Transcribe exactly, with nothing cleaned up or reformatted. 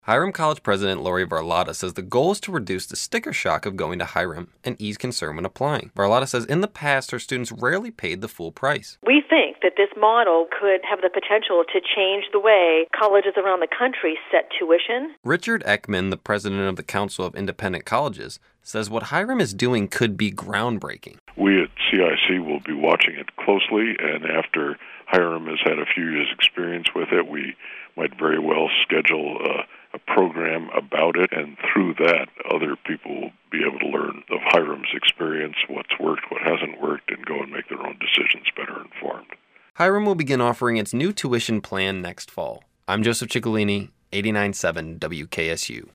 Hiram College President Lori Varlata says the goal is to reduce the sticker shock of going to Hiram and ease concern when applying. Varlata says in the past, her students rarely paid the full price. We think that this model could have the potential to change the way colleges around the country set tuition. Richard Ekman, the president of the Council of Independent Colleges, says what Hiram is doing could be groundbreaking. We at C I C will be watching it closely, and after Hiram has had a few years' experience with it, we might very well schedule a, a program about it, and through that, other people will be able to learn of Hiram's experience, what's worked, what hasn't worked, and go and make their own decisions better informed. Hiram will begin offering its new tuition plan next fall. I'm Joseph Ciccolini, eighty-nine point seven W K S U.